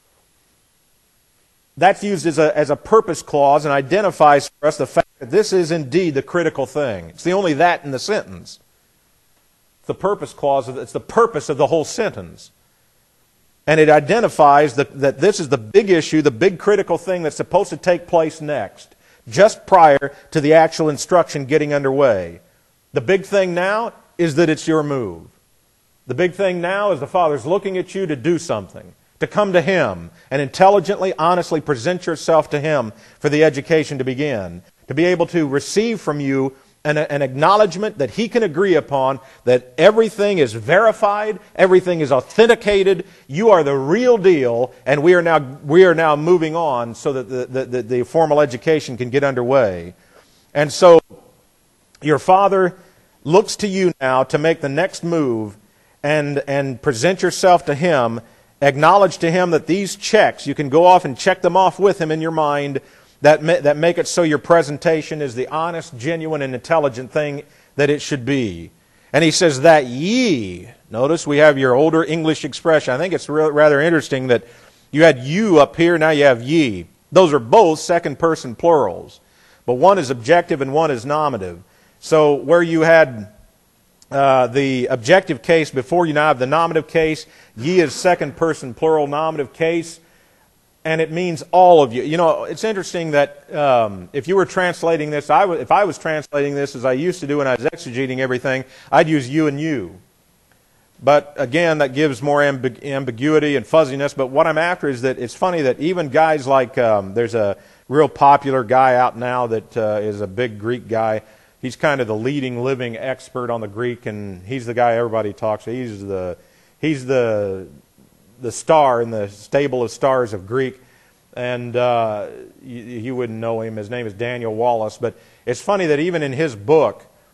Speaker 1: that's used as a, as a purpose clause and identifies for us the fact that this is indeed the critical thing. It's the only that in the sentence. It's the purpose clause, of, it's the purpose of the whole sentence. And it identifies that, that this is the big issue, the big critical thing that's supposed to take place next, just prior to the actual instruction getting underway. The big thing now is that it's your move. The big thing now is the Father's looking at you to do something, to come to Him and intelligently, honestly present yourself to Him for the education to begin, to be able to receive from you an, an acknowledgement that He can agree upon, that everything is verified, everything is authenticated, you are the real deal, and we are now, we are now moving on so that the, the, the, the formal education can get underway. And so your Father looks to you now to make the next move and, and present yourself to Him. Acknowledge to Him that these checks, you can go off and check them off with Him in your mind, that, ma- that make it so your presentation is the honest, genuine, and intelligent thing that it should be. And He says that ye, notice we have your older English expression. I think it's re- rather interesting that you had you up here, now you have ye. Those are both second person plurals. But one is objective and one is nominative. So where you had Uh, the objective case before, you now have the nominative case. Ye is second person plural nominative case, and it means all of you. You know, it's interesting that um, if you were translating this, I w- if I was translating this as I used to do when I was exegeting everything, I'd use you and you. But again, that gives more ambig- ambiguity and fuzziness. But what I'm after is that it's funny that even guys like, um, there's a real popular guy out now that uh, is a big Greek guy. He's kind of the leading living expert on the Greek, and he's the guy everybody talks to. He's the he's the the star in the stable of stars of Greek, and uh, you, you wouldn't know him. His name is Daniel Wallace. But it's funny that even in his book,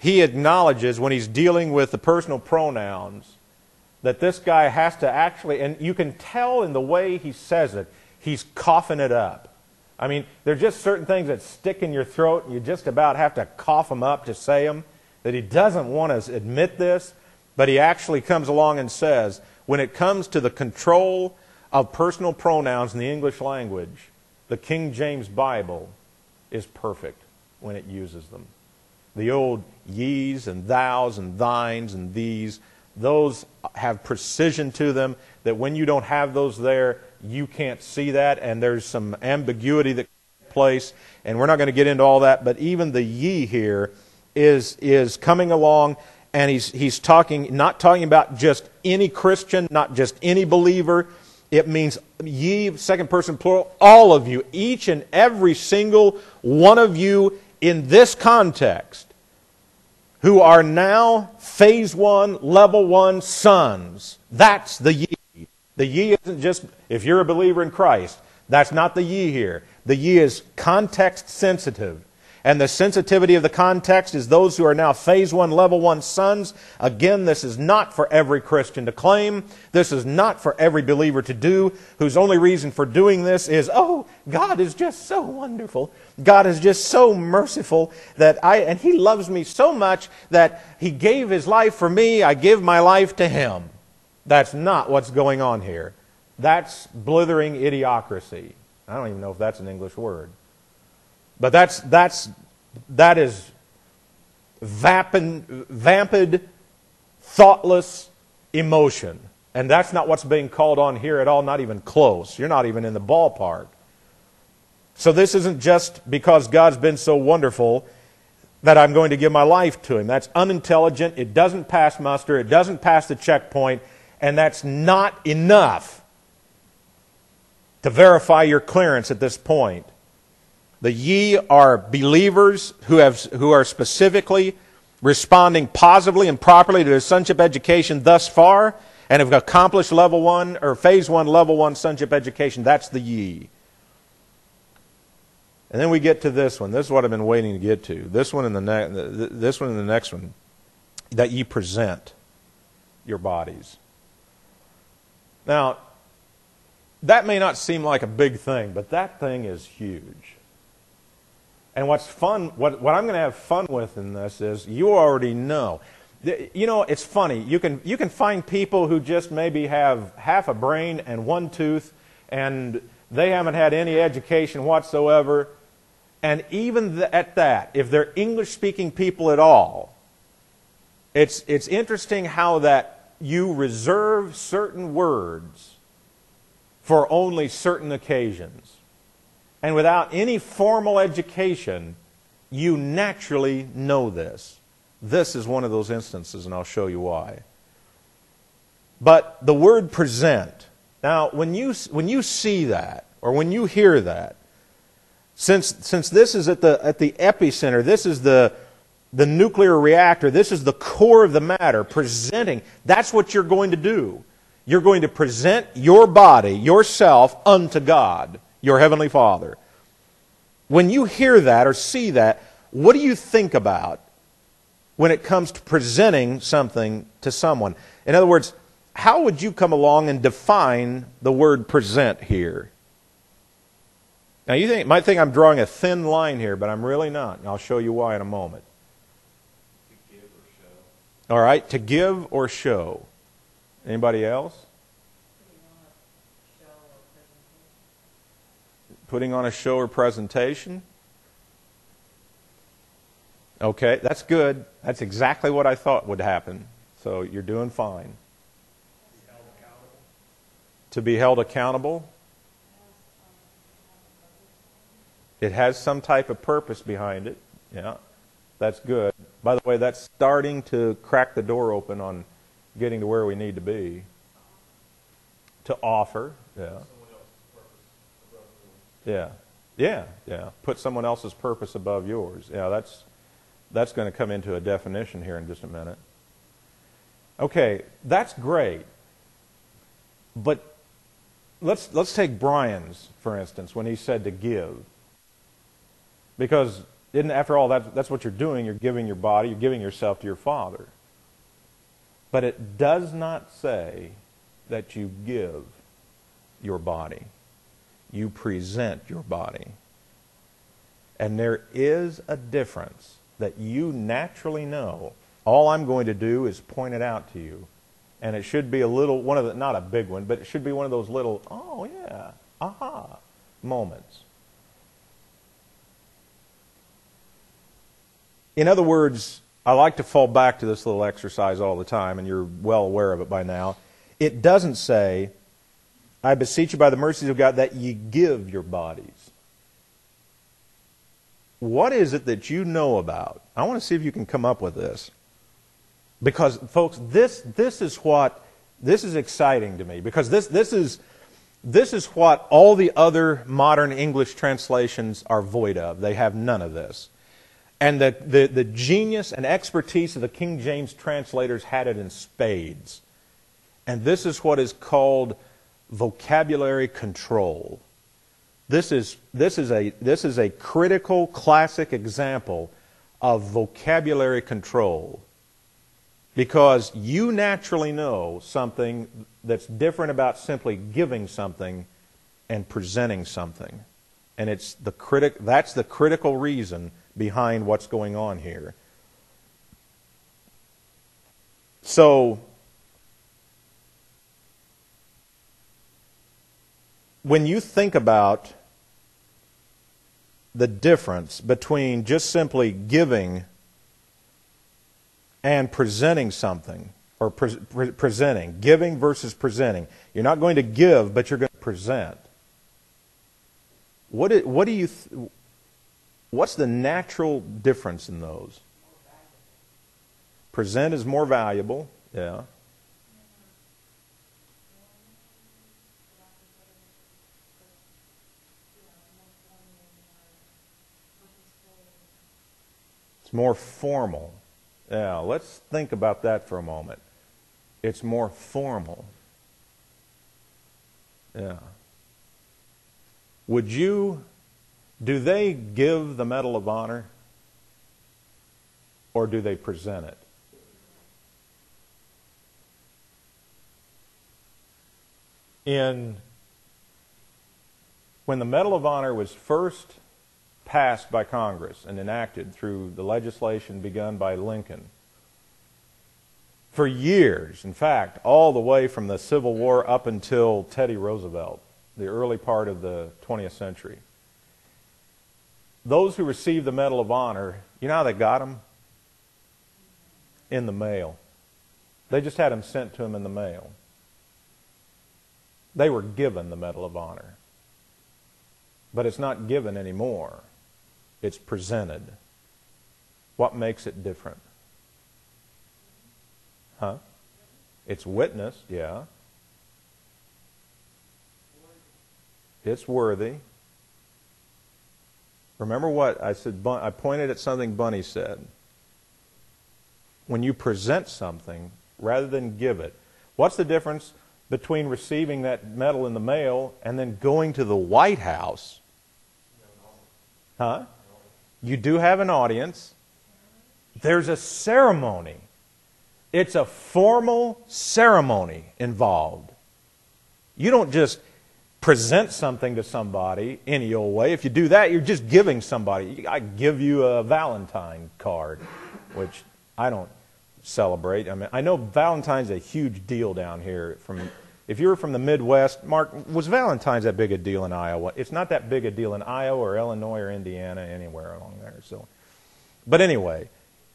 Speaker 1: he acknowledges when he's dealing with the personal pronouns that this guy has to actually, and you can tell in the way he says it, he's coughing it up. I mean, there are just certain things that stick in your throat and you just about have to cough them up to say them, that he doesn't want to admit this, but he actually comes along and says, when it comes to the control of personal pronouns in the English language, the King James Bible is perfect when it uses them. The old ye's and thou's and thines and these, those have precision to them that when you don't have those there, you can't see that, and there's some ambiguity that takes place, and we're not going to get into all that, but even the ye here is is coming along, and he's he's talking, not talking about just any Christian, not just any believer. It means ye, second person plural, all of you, each and every single one of you in this context, who are now phase one, level one sons. That's the ye. The ye isn't just, if you're a believer in Christ, that's not the ye here. The ye is context sensitive. And the sensitivity of the context is those who are now phase one, level one sons. Again, this is not for every Christian to claim. This is not for every believer to do, whose only reason for doing this is, oh, God is just so wonderful. God is just so merciful that I, and He loves me so much that He gave His life for me. I give my life to Him. That's not what's going on here. That's blithering idiocracy. I don't even know if that's an English word. But that's that's that is vapid, vapid, thoughtless emotion. And that's not what's being called on here at all, not even close. You're not even in the ballpark. So this isn't just because God's been so wonderful that I'm going to give my life to Him. That's unintelligent. It doesn't pass muster. It doesn't pass the checkpoint. And that's not enough to verify your clearance at this point. The ye are believers who have who are specifically responding positively and properly to their sonship education thus far and have accomplished level one or phase one, level one sonship education. That's the ye. And then we get to this one. This is what I've been waiting to get to. This one and the ne- this one and the next one. That ye present your bodies. Now, that may not seem like a big thing, but that thing is huge. And what's fun, what, what I'm going to have fun with in this is, you already know. You know, it's funny. You can, you can find people who just maybe have half a brain and one tooth, and they haven't had any education whatsoever. And even th- at that, if they're English-speaking people at all, it's, it's interesting how that you reserve certain words for only certain occasions. And without any formal education, you naturally know this. This is one of those instances, and I'll show you why. But the word present. Now, when you, when you see that, or when you hear that, since, since this is at the, at the epicenter, this is the, the nuclear reactor, this is the core of the matter, presenting, that's what you're going to do. You're going to present your body, yourself, unto God, your Heavenly Father. When you hear that or see that, what do you think about when it comes to presenting something to someone? In other words, how would you come along and define the word present here? Now, you think, might think I'm drawing a thin line here, but I'm really not. And I'll show you why in a moment.
Speaker 2: To give or show.
Speaker 1: All right, to give or show. Anybody else? Putting on a show or presentation. Okay, that's good. That's exactly what I thought would happen. So you're doing fine.
Speaker 2: Be held accountable.
Speaker 1: To be held accountable. It has some type of purpose behind it. Yeah, that's good. By the way, that's starting to crack the door open on getting to where we need to be. To offer, yeah. Yeah, yeah, yeah. Put someone else's purpose above yours. Yeah, that's that's going to come into a definition here in just a minute. Okay, that's great. But let's let's take Brian's, for instance, when he said to give. Because isn't, after all, that's, that's what you're doing. You're giving your body, you're giving yourself to your Father. But it does not say that you give your body. You present your body. And there is a difference that you naturally know. All I'm going to do is point it out to you. And it should be a little, one of the, not a big one, but it should be one of those little, oh yeah, aha moments. In other words, I like to fall back to this little exercise all the time, and you're well aware of it by now. It doesn't say, I beseech you by the mercies of God that ye give your bodies. What is it that you know about? I want to see if you can come up with this. Because, folks, this this is what this is exciting to me. Because this this is this is what all the other modern English translations are void of. They have none of this. And the, the, the genius and expertise of the King James translators had it in spades. And this is what is called vocabulary control. This is, this is a, this is a critical, classic example of vocabulary control. Because you naturally know something that's different about simply giving something and presenting something. And it's the critic, that's the critical reason behind what's going on here. So, when you think about the difference between just simply giving and presenting something, or pre- pre- presenting, giving versus presenting. You're not going to give, but you're going to present. What, it, what do you... Th- What's the natural difference in those? Present is more valuable, yeah. It's more formal. Yeah, let's think about that for a moment. It's more formal. Yeah. Would you... Do they give the Medal of Honor, or do they present it? In, when the Medal of Honor was first passed by Congress and enacted through the legislation begun by Lincoln, for years, in fact, all the way from the Civil War up until Teddy Roosevelt, the early part of the twentieth century, those who received the Medal of Honor, you know how they got them? In the mail. They just had them sent to them in the mail. They were given the Medal of Honor. But it's not given anymore. It's presented. What makes it different? Huh? It's witnessed, yeah. It's worthy. Remember what I said? I pointed at something Bunny said. When you present something rather than give it, what's the difference between receiving that medal in the mail and then going to the White House? Huh? You do have an audience. There's a ceremony. It's a formal ceremony involved. You don't just present something to somebody any old way. If you do that, you're just giving somebody. I give you a Valentine card, which I don't celebrate. I mean, I know Valentine's a huge deal down here. From if you're from the Midwest, Mark, was Valentine's that big a deal in Iowa? It's not that big a deal in Iowa or Illinois or Indiana, anywhere along there. So, but anyway,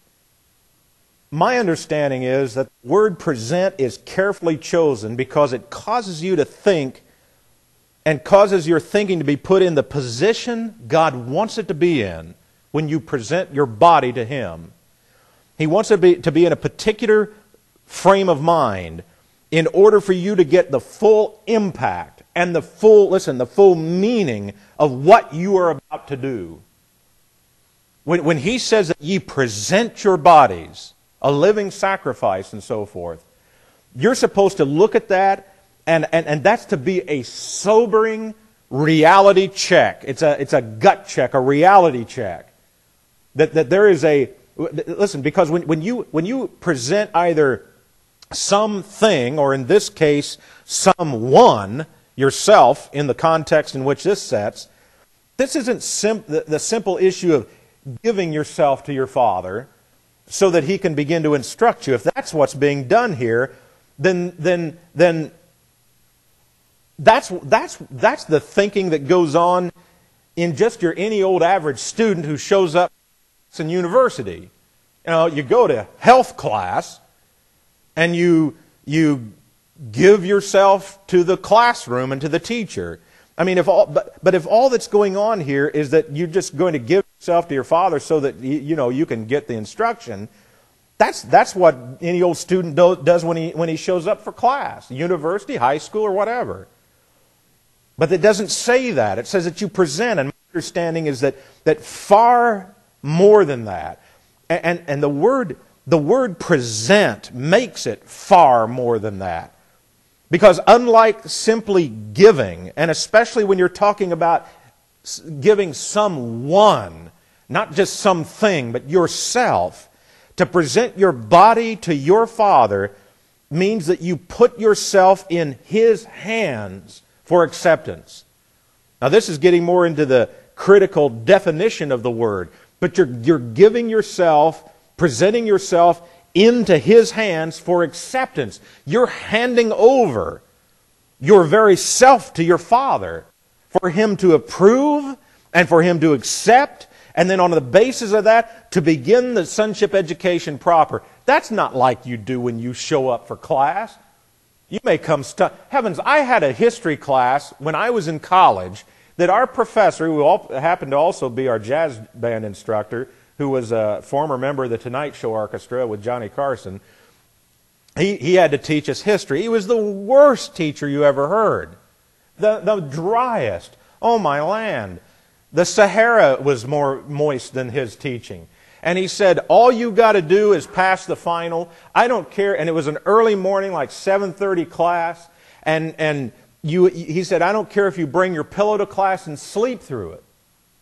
Speaker 1: my understanding is that the word present is carefully chosen because it causes you to think and causes your thinking to be put in the position God wants it to be in when you present your body to Him. He wants it to be, to be in a particular frame of mind in order for you to get the full impact and the full, listen, the full meaning of what you are about to do. When, when He says that ye present your bodies, a living sacrifice and so forth, you're supposed to look at that. And, and, and that's to be a sobering reality check. It's a, it's a gut check, a reality check.
Speaker 3: That, that there is a, listen, because when, when, you, when you present either something, or in this case, someone, yourself, in the context in which this sets, this isn't sim- the, the simple issue of giving yourself to your Father so that He can begin to instruct you. If that's what's being done here, then then then that's that's that's the thinking that goes on in just your any old average student who shows up in university. You know, you go to health class and you you give yourself to the classroom and to the teacher. I mean, if all, but, but if all that's going on here is that you're just going to give yourself to your Father so that you, you know you can get the instruction, that's that's what any old student do, does when he when he shows up for class, university, high school, or whatever. But it doesn't say that. It says that you present, and my understanding is that that far more than that, and and, and the word the word present makes it far more than that. Because unlike simply giving, and especially when you're talking about giving someone, not just something, but yourself, to present your body to your Father means that you put yourself in His hands for acceptance. Now this is getting more into the critical definition of the word, but you're, you're giving yourself, presenting yourself into His hands for acceptance. You're handing over your very self to your Father for Him to approve and for Him to accept, and then on the basis of that, to begin the sonship education proper. That's not like you do when you show up for class. You may come stuck. Heavens, I had a history class when I was in college that our professor, who happened to also be our jazz band instructor, who was a former member of the Tonight Show Orchestra with Johnny Carson, he, he had to teach us history. He was the worst teacher you ever heard. The, the driest. Oh, my land. The Sahara was more moist than his teaching. And he said, all you got to do is pass the final. I don't care. And it was an early morning, like seven thirty class. And, and you, he said, I don't care if you bring your pillow to class and sleep through it.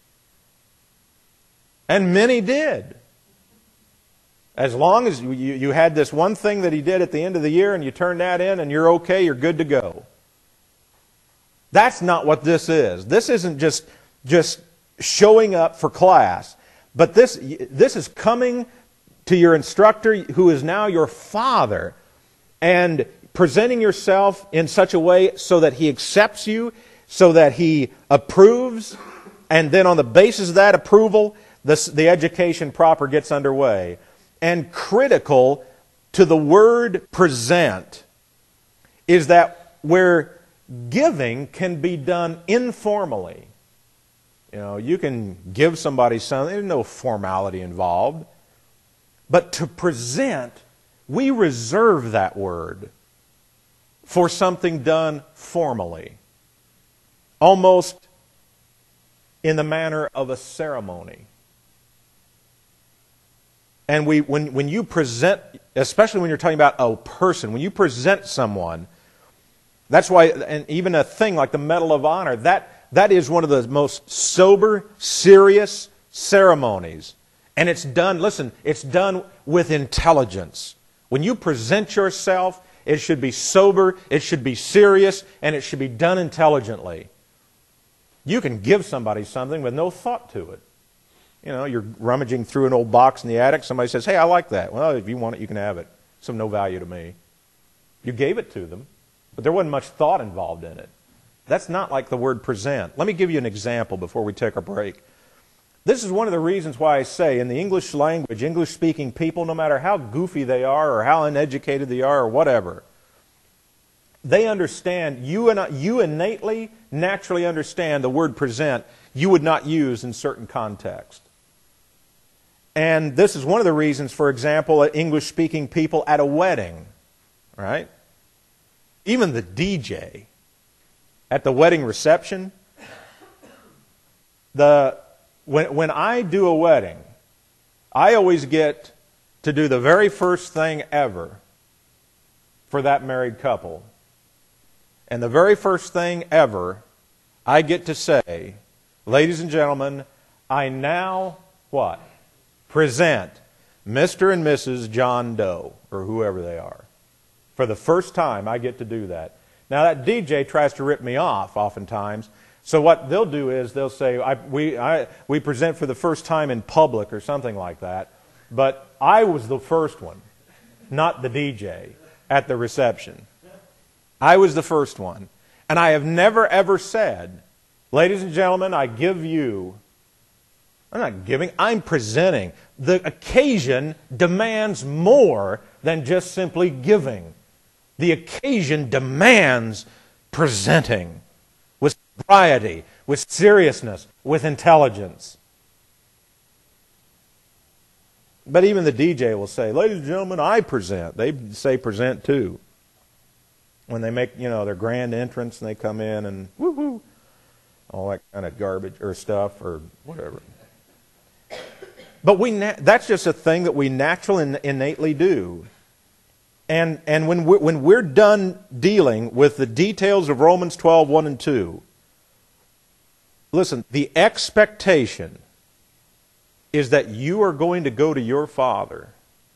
Speaker 3: And many did. As long as you, you had this one thing that he did at the end of the year and you turn that in and you're okay, you're good to go. That's not what this is. This isn't just, just showing up for class. But this, this is coming to your instructor who is now your Father and presenting yourself in such a way so that He accepts you, so that He approves, and then on the basis of that approval, This, the education proper gets underway. And critical to the word present is that where giving can be done informally. You know, you can give somebody something, there's no formality involved. But to present, we reserve that word for something done formally. Almost in the manner of a ceremony. And we, when, when you present, especially when you're talking about a person, when you present someone, that's why, and even a thing like the Medal of Honor, that, that is one of the most sober, serious ceremonies. And it's done, listen, it's done with intelligence. When you present yourself, it should be sober, it should be serious, and it should be done intelligently. You can give somebody something with no thought to it. You know, you're rummaging through an old box in the attic. Somebody says, hey, I like that. Well, if you want it, you can have it. It's of no value to me. You gave it to them, but there wasn't much thought involved in it. That's not like the word present. Let me give you an example before we take our break. This is one of the reasons why I say in the English language, English-speaking people, no matter how goofy they are or how uneducated they are or whatever, they understand, you, and I, you innately, naturally understand the word present you would not use in certain contexts. And this is one of the reasons, for example, English-speaking people at a wedding, right? Even the D J at the wedding reception, the when when I do a wedding, I always get to do the very first thing ever for that married couple. And the very first thing ever, I get to say, ladies and gentlemen, I now, what? present Mister and Missus John Doe, or whoever they are. For the first time, I get to do that. Now, that D J tries to rip me off oftentimes. So what they'll do is they'll say, I, we, I, we present for the first time in public or something like that. But I was the first one, not the D J, at the reception. I was the first one. And I have never, ever said, ladies and gentlemen, I give you... I'm not giving, I'm presenting. The occasion demands more than just simply giving. The occasion demands presenting with sobriety, with seriousness, with intelligence. But even the D J will say, ladies and gentlemen, I present. They say present too. When they make, you know, their grand entrance and they come in and woo-hoo, all that kind of garbage or stuff or whatever. But we that's just a thing that we naturally and innately do. And and when we're, when we're done dealing with the details of Romans twelve, one and two, listen, the expectation is that you are going to go to your Father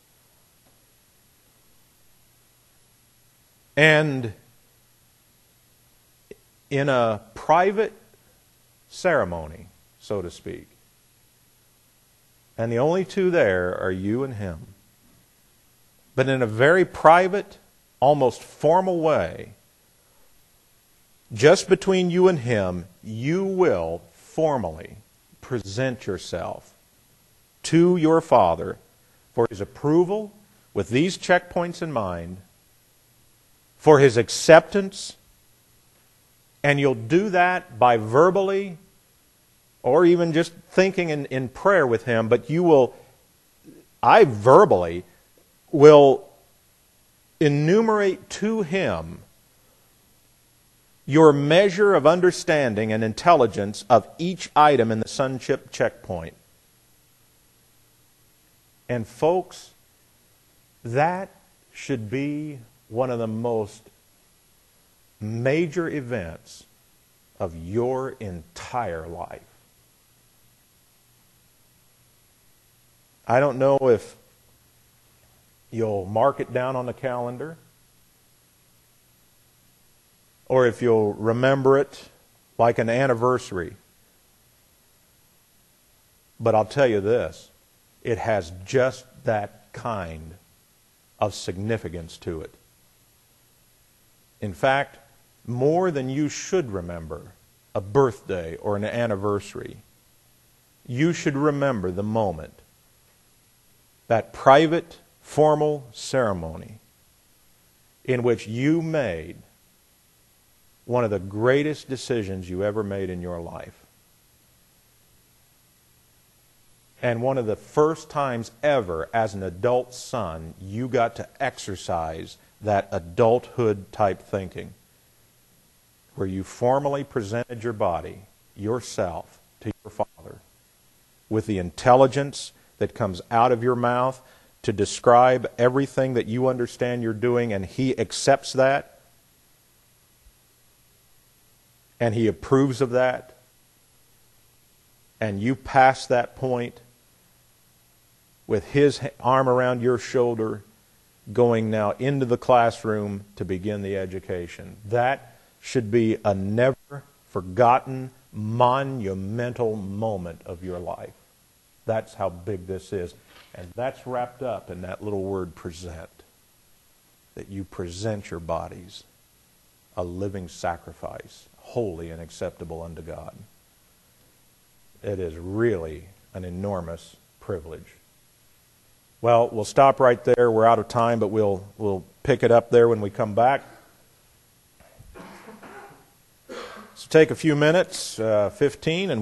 Speaker 3: and in a private ceremony, so to speak, and the only two there are you and Him. But in a very private, almost formal way, just between you and Him, you will formally present yourself to your Father for His approval with these checkpoints in mind, for His acceptance, and you'll do that by verbally or even just thinking in, in prayer with Him, but you will, I verbally will enumerate to Him your measure of understanding and intelligence of each item in the sonship checkpoint. And folks, that should be one of the most major events of your entire life. I don't know if you'll mark it down on the calendar or if you'll remember it like an anniversary. But I'll tell you this, it has just that kind of significance to it. In fact, more than you should remember a birthday or an anniversary, you should remember the moment, that private, formal ceremony in which you made one of the greatest decisions you ever made in your life. And one of the first times ever as an adult son you got to exercise that adulthood type thinking, where you formally presented your body, yourself, to your Father with the intelligence that comes out of your mouth to describe everything that you understand you're doing, and He accepts that, and He approves of that, and you pass that point with His arm around your shoulder, going now into the classroom to begin the education. That should be a never forgotten, monumental moment of your life. That's how big this is. And that's wrapped up in that little word present. That you present your bodies a living sacrifice, holy and acceptable unto God. It is really an enormous privilege. Well, we'll stop right there. We're out of time, but we'll we'll pick it up there when we come back. So take a few minutes, uh, fifteen, and